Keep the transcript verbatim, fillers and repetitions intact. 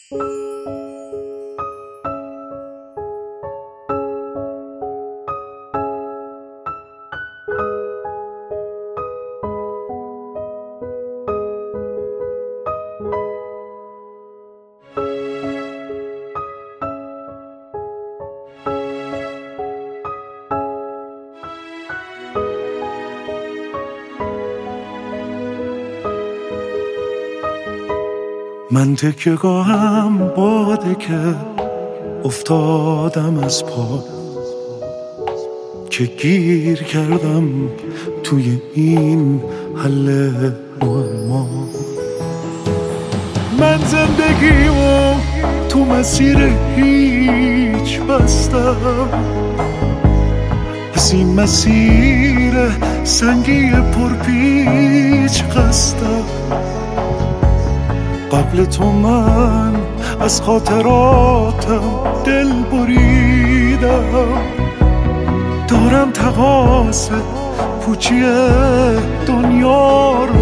من تکیه گاهم باده که افتادم از پا، که گیر کردم توی این حل معما. من زندگیمو تو مسیر هیچ بستم، از این مسیر سنگی پرپیچ قصدم. قبل تو من از خاطراتم دل بریدم، دارم تقاص پوچی دنیا رو